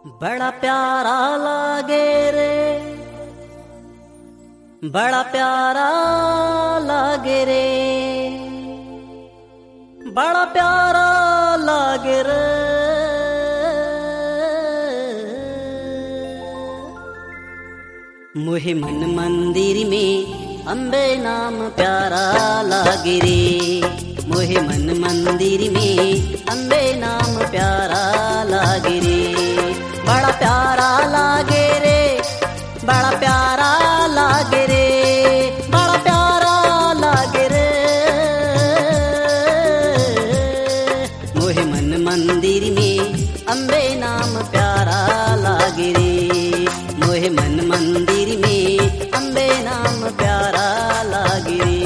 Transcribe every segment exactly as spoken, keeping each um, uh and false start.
बड़ा प्यारा लागे रे, बड़ा प्यारा लागे रे, बड़ा प्यारा लागे रे। मोहे मन मंदिर में अम्बे नाम प्यारा लागे रे। मोहे मन मंदिर में अम्बे नाम प्यारा लागे रे। बड़ा प्यारा लागे रे, बड़ा प्यारा लागे रे, बड़ा प्यारा लागे रे। मोहे मन मंदिर में अम्बे नाम प्यारा लागे रे। मोहे मन मंदिर में अम्बे नाम प्यारा लागे रे।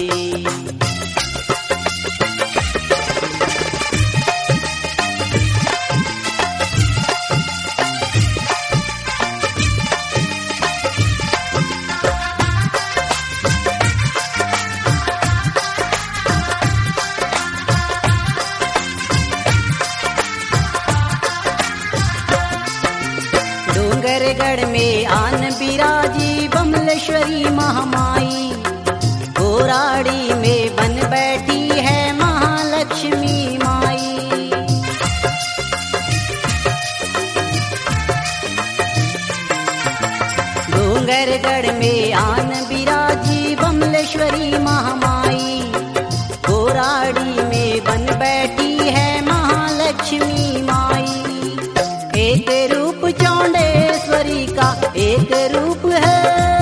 डोंगरगढ़ में आन बिराजी बमलेश्वरी महामाई। गोराड़ी में बन बैठी है महालक्ष्मी माई। डोंगरगढ़ में आन बिराजी बमलेश्वरी महामाई। गोराड़ी में बन बैठी है महालक्ष्मी माई। एक रूप चौंडेश्वरी का एक रूप है,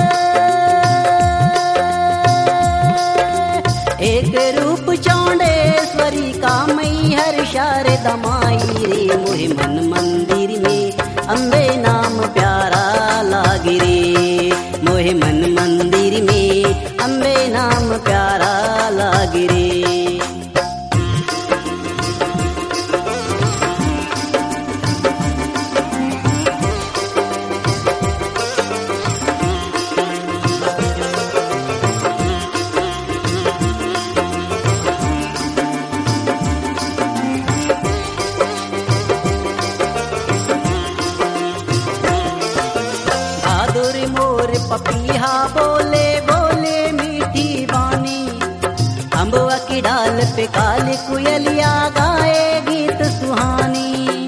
एक रूप चौंडेश्वरी का मैहर शारदा माई रे। मोहे मन मंदिर में अम्बे नाम प्यारा लागे रे। मोहे मन मंदिर में अम्बे नाम प्यारा लागे रे। पपीहा बोले बोले मीठी बानी। अम्बुआ की डाल पे काली कुयलिया गाए गीत सुहानी।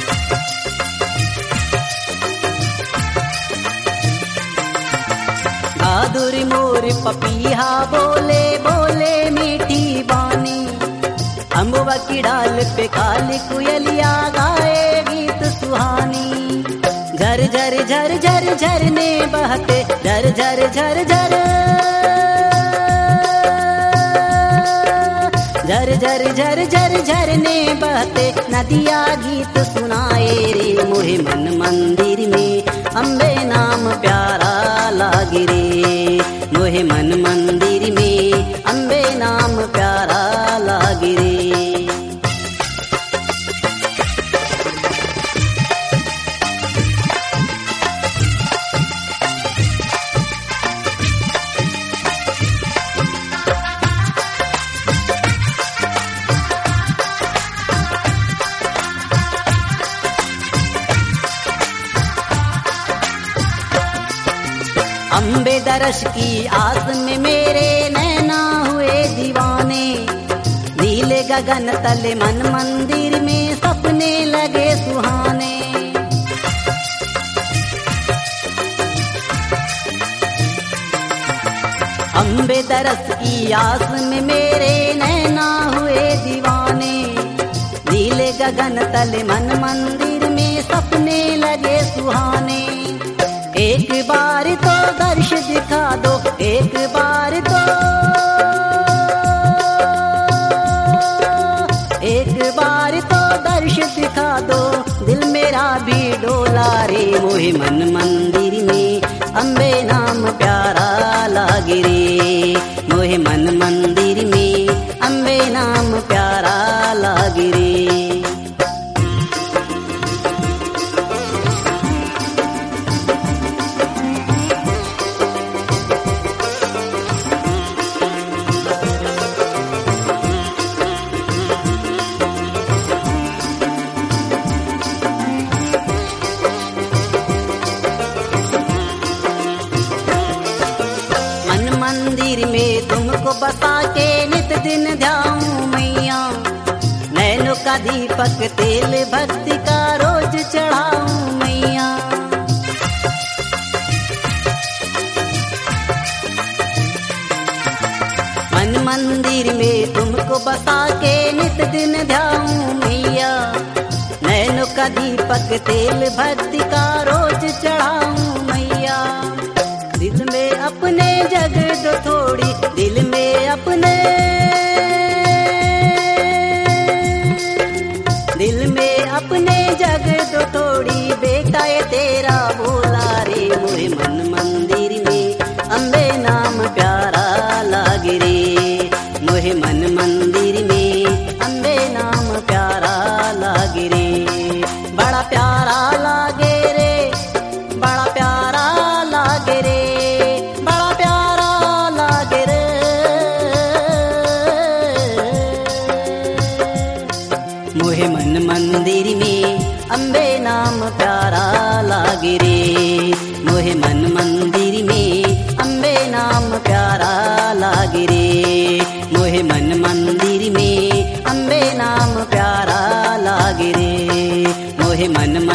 बहादुर मोर पपीहा बोले बोले मीठी बानी। अम्बुआ की डाल पे काली कुयलिया गाए गीत सुहानी। झर झर झर झर झरने बहते, झर झर झर झर झर झर झर झर झरने बहते नदिया गीत सुनाए रे। मोहे मन मंदिर में अम्बे नाम प्यारा लागे रे। मोहे मन मंदिर में अम्बे नाम प्यारा लागे रे। अम्बे दरस की आस में मेरे नैना हुए दीवाने। नीले गगन तले मन मंदिर में सपने लगे सुहाने। अम्बे दरस की आस में मेरे नैना हुए दीवाने। नीले गगन तले मन मंदिर में सपने लगे सुहाने। एक बार तो दर्श दिखा दो, एक बार तो, एक बार तो दर्श दिखा दो। दिल मेरा भी डोला रे। मोहे मन मंदिर में अम्बे नाम प्यारा लागे रे। मोहे मन मंदिर में अम्बे नाम प्यारा लागे रे। बसा के नित दिन ध्याऊं मैया, नैनों का दीपक तेल भक्ति का रोज चढ़ाऊं मैया। मन मंदिर में तुमको बसा के नित दिन ध्याऊं मैया, नैनों का दीपक तेल भक्ति का रोज चढ़ाऊं मैया। दिल में अपने जग दो थोड़ी, दिल में अपने, दिल में अपने जग दो थोड़ी, बेटा ये तेरा बोला रे। मोहे मन मंदिर में अम्बे नाम प्यारा लागे रे, मोहे मन मंदिर में अम्बे नाम प्यारा लागे रे। बड़ा प्यारा लागे रे, बड़ा प्यारा लागे रे, बड़ा प्यारा लागे रे। मोहे मन मंदिर में अम्बे नाम प्यारा लागे रे, मोहे मन मंदिर में अम्बे नाम प्यारा लागे रे, मोहे मन मंदिर में अम्बे नाम प्यारा लागे रे, मोहे मन